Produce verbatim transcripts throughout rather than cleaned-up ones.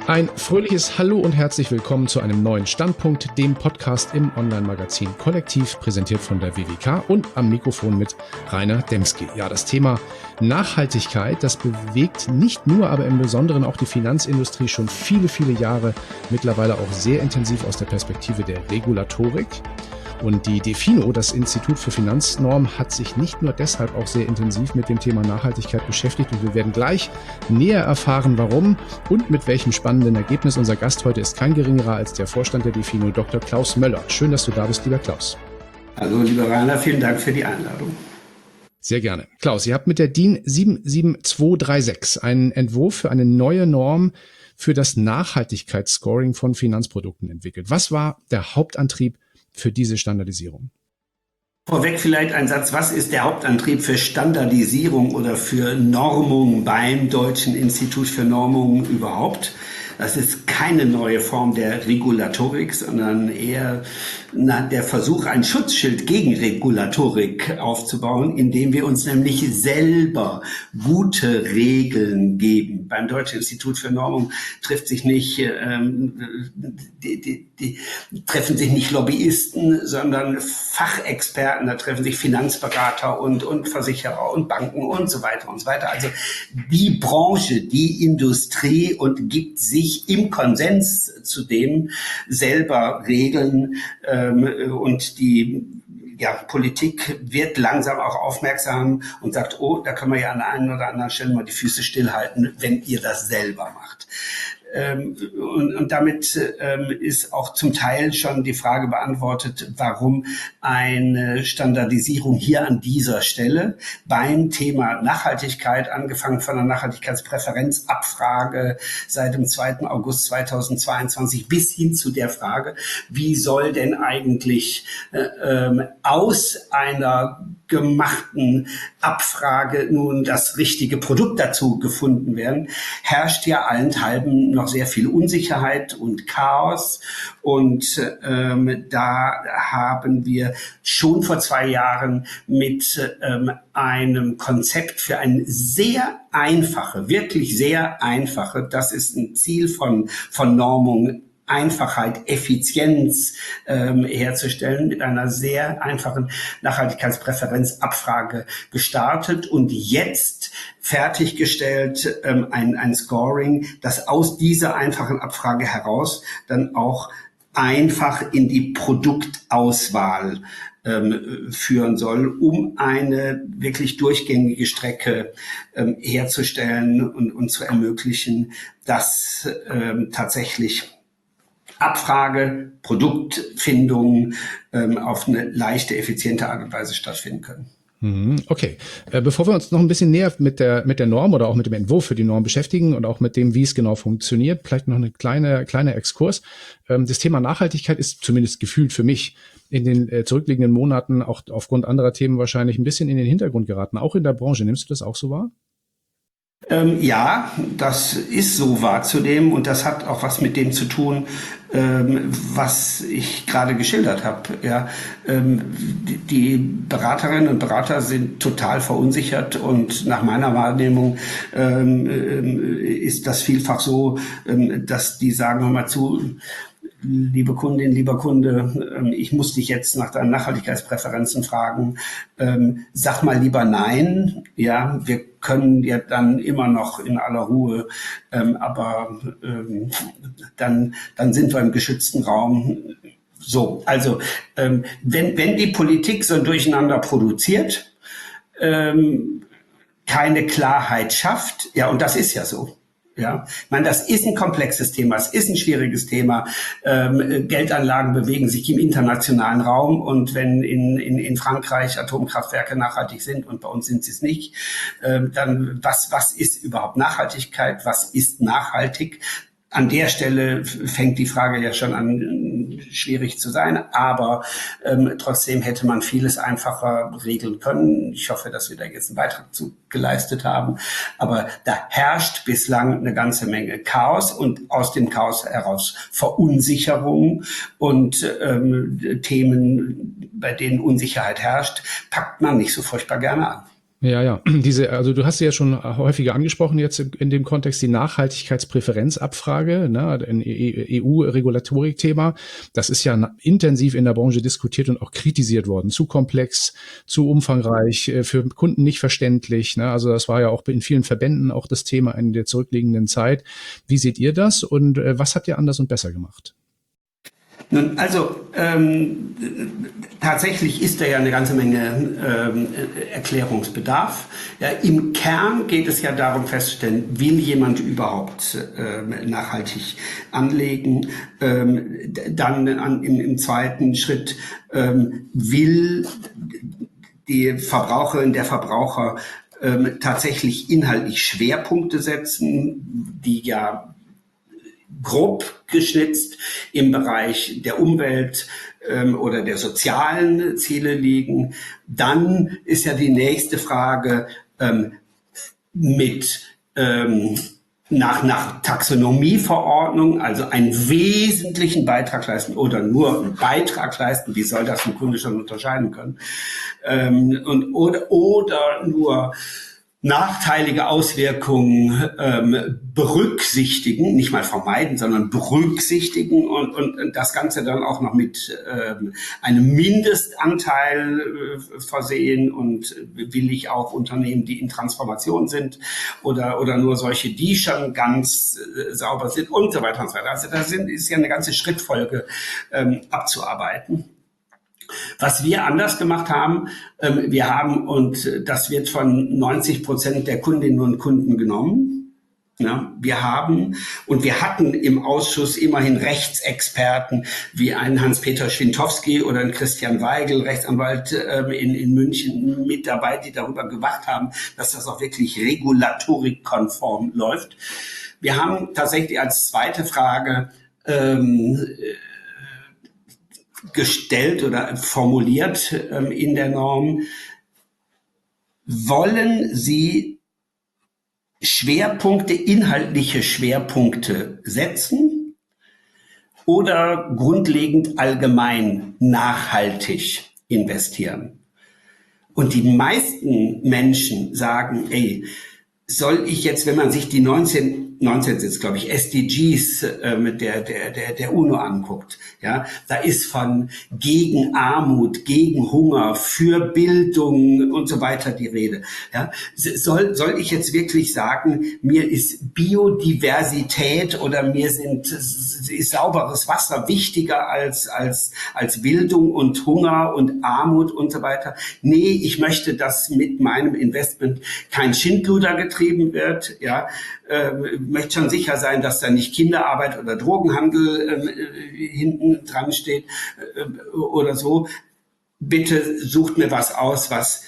Ein fröhliches Hallo und herzlich willkommen zu einem neuen Standpunkt, dem Podcast im Online-Magazin Kollektiv, präsentiert von der W W K und am Mikrofon mit Rainer Demski. Ja, das Thema Nachhaltigkeit, das bewegt nicht nur, aber im Besonderen auch die Finanzindustrie schon viele, viele Jahre, mittlerweile auch sehr intensiv aus der Perspektive der Regulatorik. Und die DEFINO, das Institut für Finanznormen, hat sich nicht nur deshalb auch sehr intensiv mit dem Thema Nachhaltigkeit beschäftigt. Und wir werden gleich näher erfahren, warum und mit welchem spannenden Ergebnis. Unser Gast heute ist kein geringerer als der Vorstand der DEFINO, Doktor Klaus Möller. Schön, dass du da bist, lieber Klaus. Hallo, lieber Rainer, vielen Dank für die Einladung. Sehr gerne. Klaus, ihr habt mit der DIN sieben sieben zwei drei sechs einen Entwurf für eine neue Norm für das Nachhaltigkeitsscoring von Finanzprodukten entwickelt. Was war der Hauptantrieb für diese Standardisierung? Vorweg vielleicht ein Satz, was ist der Hauptantrieb für Standardisierung oder für Normung beim Deutschen Institut für Normung überhaupt? Das ist keine neue Form der Regulatorik, sondern eher na, der Versuch, ein Schutzschild gegen Regulatorik aufzubauen, indem wir uns nämlich selber gute Regeln geben. Beim Deutschen Institut für Normung trifft sich nicht, ähm, die, die, die treffen sich nicht Lobbyisten, sondern Fachexperten. Da treffen sich Finanzberater und, und Versicherer und Banken und so weiter und so weiter. Also die Branche, die Industrie und gibt sich im Konsens zu dem selber Regeln, ähm, und die ja, Politik wird langsam auch aufmerksam und sagt, oh, da können wir ja an der einen oder anderen Stelle mal die Füße stillhalten, wenn ihr das selber macht. Ähm, und, und damit ähm, ist auch zum Teil schon die Frage beantwortet, warum eine Standardisierung hier an dieser Stelle beim Thema Nachhaltigkeit, angefangen von der Nachhaltigkeitspräferenzabfrage seit dem zweiten August zweitausendzweiundzwanzig bis hin zu der Frage, wie soll denn eigentlich äh, ähm, aus einer gemachten Abfrage nun das richtige Produkt dazu gefunden werden, herrscht ja allenthalben noch sehr viel Unsicherheit und Chaos. Und ähm, da haben wir schon vor zwei Jahren mit ähm, einem Konzept für eine sehr einfache, wirklich sehr einfache, das ist ein Ziel von, von Normung, Einfachheit, Effizienz ähm, herzustellen, mit einer sehr einfachen Nachhaltigkeitspräferenzabfrage gestartet und jetzt fertiggestellt ähm, ein, ein Scoring, das aus dieser einfachen Abfrage heraus dann auch einfach in die Produktauswahl ähm, führen soll, um eine wirklich durchgängige Strecke ähm, herzustellen und, und zu ermöglichen, dass ähm, tatsächlich Abfrage, Produktfindung ähm, auf eine leichte, effiziente Art und Weise stattfinden können. Okay, äh, bevor wir uns noch ein bisschen näher mit der mit der Norm oder auch mit dem Entwurf für die Norm beschäftigen und auch mit dem, wie es genau funktioniert, vielleicht noch eine kleine kleine Exkurs. Ähm, das Thema Nachhaltigkeit ist zumindest gefühlt für mich in den äh, zurückliegenden Monaten auch aufgrund anderer Themen wahrscheinlich ein bisschen in den Hintergrund geraten, auch in der Branche. Nimmst du das auch so wahr? Ähm, ja, das ist so wahrzunehmen und das hat auch was mit dem zu tun, ähm, was ich gerade geschildert habe. Ja, ähm, die, die Beraterinnen und Berater sind total verunsichert und nach meiner Wahrnehmung ähm, ist das vielfach so, ähm, dass die sagen, hör mal zu, liebe Kundin, lieber Kunde, ich muss dich jetzt nach deinen Nachhaltigkeitspräferenzen fragen. Sag mal lieber nein. Ja, wir können ja dann immer noch in aller Ruhe, aber dann, dann sind wir im geschützten Raum. So, also wenn, wenn die Politik so ein Durcheinander produziert, keine Klarheit schafft, ja, und das ist ja so. Ja, ich meine, das ist ein komplexes Thema, es ist ein schwieriges Thema. Ähm, Geldanlagen bewegen sich im internationalen Raum und wenn in, in, in Frankreich Atomkraftwerke nachhaltig sind und bei uns sind sie es nicht, ähm, dann was, was ist überhaupt Nachhaltigkeit? Was ist nachhaltig? An der Stelle fängt die Frage ja schon an, schwierig zu sein, aber ähm, trotzdem hätte man vieles einfacher regeln können. Ich hoffe, dass wir da jetzt einen Beitrag zu geleistet haben, aber da herrscht bislang eine ganze Menge Chaos und aus dem Chaos heraus Verunsicherung und ähm, Themen, bei denen Unsicherheit herrscht, packt man nicht so furchtbar gerne an. Ja, ja. Diese, also du hast sie ja schon häufiger angesprochen jetzt in dem Kontext, die Nachhaltigkeitspräferenzabfrage, ne, ein E U-Regulatorik-Thema. Das ist ja intensiv in der Branche diskutiert und auch kritisiert worden. Zu komplex, zu umfangreich, für Kunden nicht verständlich. Ne? Also das war ja auch in vielen Verbänden auch das Thema in der zurückliegenden Zeit. Wie seht ihr das und was habt ihr anders und besser gemacht? Nun, also ähm, tatsächlich ist da ja eine ganze Menge ähm, Erklärungsbedarf. Ja, im Kern geht es ja darum festzustellen, will jemand überhaupt ähm, nachhaltig anlegen? Ähm, dann an, im, im zweiten Schritt ähm, will die Verbraucherin, der Verbraucher ähm, tatsächlich inhaltlich Schwerpunkte setzen, die ja grob geschnitzt im Bereich der Umwelt ähm, oder der sozialen Ziele liegen. Dann ist ja die nächste Frage ähm, mit ähm, nach, nach Taxonomieverordnung, also einen wesentlichen Beitrag leisten oder nur einen Beitrag leisten, wie soll das ein Kunde schon unterscheiden können, ähm, und, oder, oder nur nachteilige Auswirkungen ähm, berücksichtigen, nicht mal vermeiden, sondern berücksichtigen und, und, und das Ganze dann auch noch mit ähm, einem Mindestanteil äh, versehen und will ich auch Unternehmen, die in Transformation sind oder, oder nur solche, die schon ganz äh, sauber sind und so weiter und so weiter. Also da sind, ist ja eine ganze Schrittfolge ähm, abzuarbeiten. Was wir anders gemacht haben, ähm, wir haben, und das wird von neunzig Prozent der Kundinnen und Kunden genommen, ja, wir haben und wir hatten im Ausschuss immerhin Rechtsexperten wie einen Hans-Peter Schwintowski oder einen Christian Weigel, Rechtsanwalt ähm, in, in München mit dabei, die darüber gewacht haben, dass das auch wirklich regulatorikkonform läuft. Wir haben tatsächlich als zweite Frage ähm, gestellt oder formuliert ähm, in der Norm, wollen Sie Schwerpunkte, inhaltliche Schwerpunkte setzen oder grundlegend allgemein nachhaltig investieren? Und die meisten Menschen sagen, ey, soll ich jetzt, wenn man sich die neunzehn, neunzehn sind es, glaube ich, S D Gs äh, mit der, der, der, der UNO anguckt, ja, da ist von gegen Armut, gegen Hunger, für Bildung und so weiter die Rede. Ja, soll, soll ich jetzt wirklich sagen, mir ist Biodiversität oder mir sind, ist sauberes Wasser wichtiger als, als, als Bildung und Hunger und Armut und so weiter? Nee, ich möchte, dass mit meinem Investment kein Schindluder getrieben wird, ja, äh, möchte schon sicher sein, dass da nicht Kinderarbeit oder Drogenhandel äh, hinten dran steht äh, oder so. Bitte sucht mir was aus, was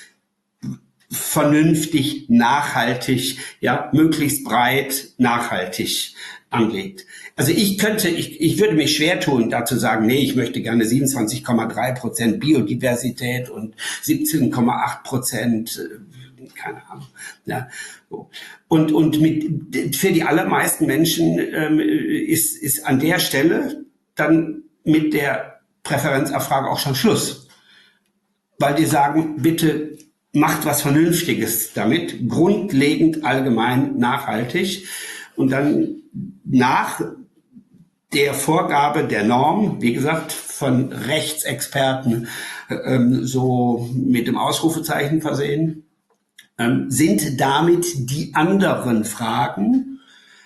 vernünftig, nachhaltig, ja, möglichst breit nachhaltig anlegt. Also ich könnte, ich, ich würde mich schwer tun, da zu sagen, nee, ich möchte gerne siebenundzwanzig Komma drei Prozent Biodiversität und siebzehn Komma acht Prozent keine Ahnung. Ja, so. Und, und mit, für die allermeisten Menschen ähm, ist, ist an der Stelle dann mit der Präferenzabfrage auch schon Schluss. Weil die sagen, bitte macht was Vernünftiges damit, grundlegend, allgemein, nachhaltig. Und dann nach der Vorgabe der Norm, wie gesagt, von Rechtsexperten ähm, so mit dem Ausrufezeichen versehen, Ähm, sind damit die anderen Fragen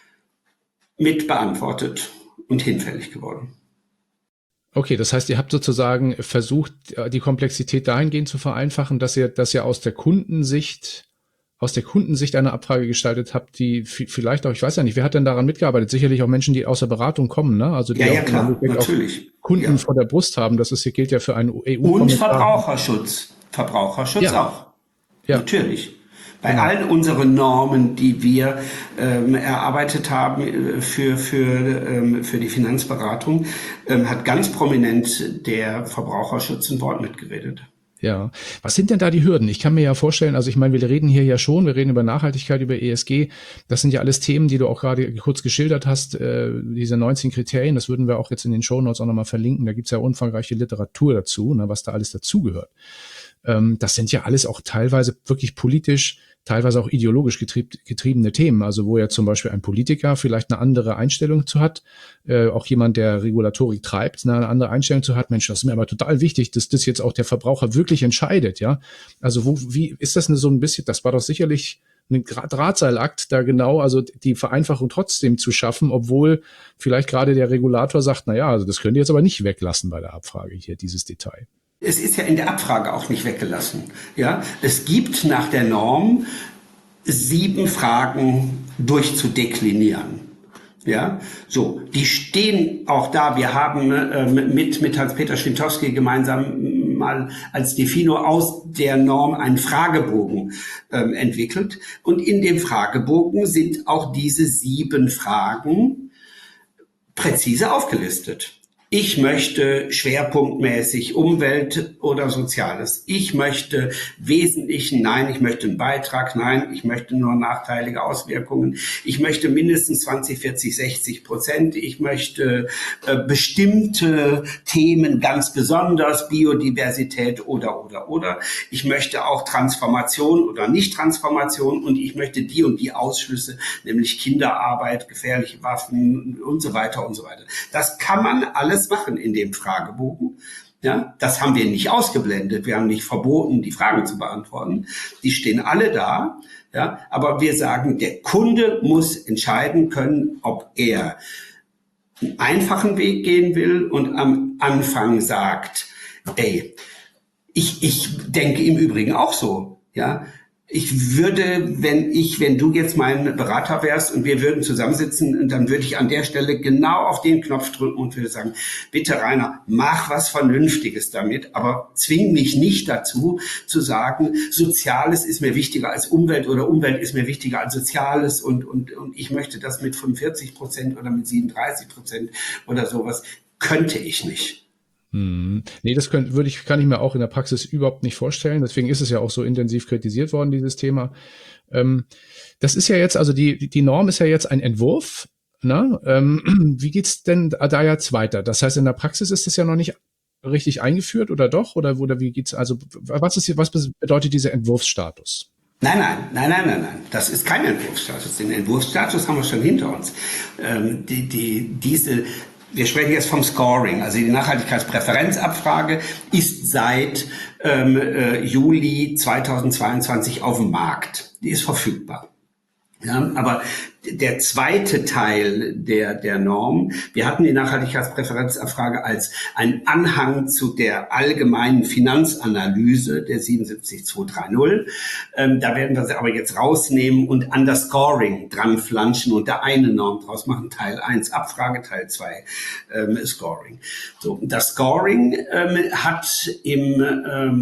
mit beantwortet und hinfällig geworden. Okay, das heißt, ihr habt sozusagen versucht, die Komplexität dahingehend zu vereinfachen, dass ihr, dass ihr aus der Kundensicht, aus der Kundensicht eine Abfrage gestaltet habt, die vielleicht auch, ich weiß ja nicht, wer hat denn daran mitgearbeitet? Sicherlich auch Menschen, die aus der Beratung kommen, ne? Also die ja, ja, auch, klar, natürlich. Auch Kunden ja. vor der Brust haben. Das ist, gilt ja für einen E U. Und Verbraucherschutz. Verbraucherschutz ja. auch. Ja. Natürlich. Bei genau. allen unseren Normen, die wir ähm, erarbeitet haben für, für, ähm, für die Finanzberatung, ähm, hat ganz prominent der Verbraucherschutz ein Wort mitgeredet. Ja, was sind denn da die Hürden? Ich kann mir ja vorstellen, also ich meine, wir reden hier ja schon, wir reden über Nachhaltigkeit, über E S G. Das sind ja alles Themen, die du auch gerade kurz geschildert hast, äh, diese neunzehn Kriterien, das würden wir auch jetzt in den Shownotes auch nochmal verlinken. Da gibt's ja umfangreiche Literatur dazu, ne, was da alles dazugehört. Ähm, das sind ja alles auch teilweise wirklich politisch, teilweise auch ideologisch getrieb, getriebene Themen. Also wo ja zum Beispiel ein Politiker vielleicht eine andere Einstellung zu hat, äh, auch jemand, der Regulatorik treibt, eine andere Einstellung zu hat. Mensch, das ist mir aber total wichtig, dass das jetzt auch der Verbraucher wirklich entscheidet, ja. Also wo, wie ist das denn so ein bisschen? Das war doch sicherlich ein Drahtseilakt, da genau, also die Vereinfachung trotzdem zu schaffen, obwohl vielleicht gerade der Regulator sagt, na ja, also das könnt ihr jetzt aber nicht weglassen bei der Abfrage hier, dieses Detail. Es ist ja in der Abfrage auch nicht weggelassen. Ja, es gibt nach der Norm sieben Fragen durchzudeklinieren. Ja, so, die stehen auch da. Wir haben äh, mit, mit Hans-Peter Schwintowski gemeinsam mal als Defino aus der Norm einen Fragebogen ähm, entwickelt. Und in dem Fragebogen sind auch diese sieben Fragen präzise aufgelistet. Ich möchte schwerpunktmäßig Umwelt oder Soziales. Ich möchte wesentlichen, nein, ich möchte einen Beitrag, nein, ich möchte nur nachteilige Auswirkungen. Ich möchte mindestens zwanzig, vierzig, sechzig Prozent. Ich möchte äh, bestimmte Themen ganz besonders, Biodiversität oder, oder, oder. Ich möchte auch Transformation oder Nicht-Transformation und ich möchte die und die Ausschlüsse, nämlich Kinderarbeit, gefährliche Waffen und so weiter und so weiter. Das kann man alles machen in dem Fragebogen. Ja, das haben wir nicht ausgeblendet. Wir haben nicht verboten, die Fragen zu beantworten. Die stehen alle da. Ja, aber wir sagen, der Kunde muss entscheiden können, ob er einen einfachen Weg gehen will und am Anfang sagt, ey, ich, ich denke im Übrigen auch so. Ja, ich würde, wenn ich, wenn du jetzt mein Berater wärst und wir würden zusammensitzen, dann würde ich an der Stelle genau auf den Knopf drücken und würde sagen, bitte Rainer, mach was Vernünftiges damit, aber zwing mich nicht dazu, zu sagen, Soziales ist mir wichtiger als Umwelt oder Umwelt ist mir wichtiger als Soziales und, und, und ich möchte das mit fünfundvierzig Prozent oder mit siebenunddreißig Prozent oder sowas, könnte ich nicht. Hm. Nee, das könnt, würde ich, kann ich mir auch in der Praxis überhaupt nicht vorstellen. Deswegen ist es ja auch so intensiv kritisiert worden, dieses Thema. Ähm, das ist ja jetzt, also die, die Norm ist ja jetzt ein Entwurf. Ne? Ähm, wie geht's denn da jetzt weiter? Das heißt, in der Praxis ist das ja noch nicht richtig eingeführt oder doch? Oder, oder wie geht's, also was ist hier, was bedeutet dieser Entwurfsstatus? Nein, nein, nein, nein, nein, nein. Das ist kein Entwurfsstatus. Den Entwurfsstatus haben wir schon hinter uns. Ähm, die, die, diese Wir sprechen jetzt vom Scoring. Also die Nachhaltigkeitspräferenzabfrage ist seit ähm, äh, Juli zweitausendzweiundzwanzig auf dem Markt. Die ist verfügbar. Ja, aber der zweite Teil der, der Norm, wir hatten die Nachhaltigkeitspräferenzabfrage als ein Anhang zu der allgemeinen Finanzanalyse der siebenundsiebzig zweihundertdreißig. Ähm, da werden wir sie aber jetzt rausnehmen und an das Scoring dran flanschen und da eine Norm draus machen. Teil eins Abfrage, Teil zwei ähm, Scoring. So, das Scoring ähm, hat im ähm,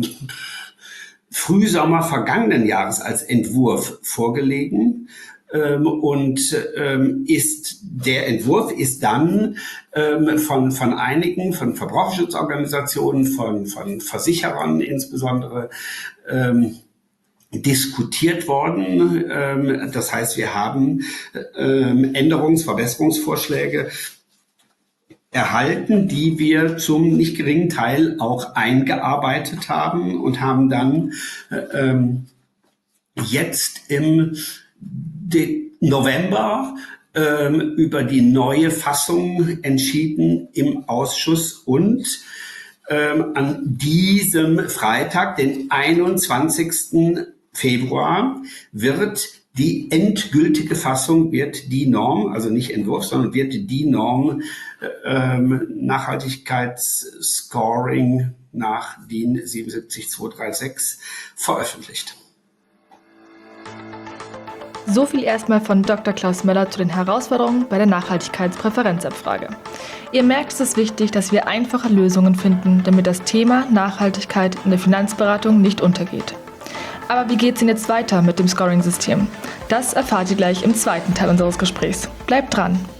Frühsommer vergangenen Jahres als Entwurf vorgelegen. Ähm, und ähm, ist der Entwurf ist dann ähm, von von einigen, von Verbraucherschutzorganisationen, von von Versicherern insbesondere ähm, diskutiert worden. Ähm, das heißt, wir haben ähm, Änderungs-, Verbesserungsvorschläge erhalten, die wir zum nicht geringen Teil auch eingearbeitet haben und haben dann ähm, jetzt im November ähm, über die neue Fassung entschieden im Ausschuss und ähm, an diesem Freitag, den einundzwanzigsten Februar, wird die endgültige Fassung, wird die Norm, also nicht Entwurf, sondern wird die Norm ähm, Nachhaltigkeitsscoring nach D I N siebenundsiebzig zweihundertsechsunddreißig veröffentlicht. So viel erstmal von Doktor Klaus Möller zu den Herausforderungen bei der Nachhaltigkeitspräferenzabfrage. Ihr merkt, es ist wichtig, dass wir einfache Lösungen finden, damit das Thema Nachhaltigkeit in der Finanzberatung nicht untergeht. Aber wie geht es denn jetzt weiter mit dem Scoring-System? Das erfahrt ihr gleich im zweiten Teil unseres Gesprächs. Bleibt dran!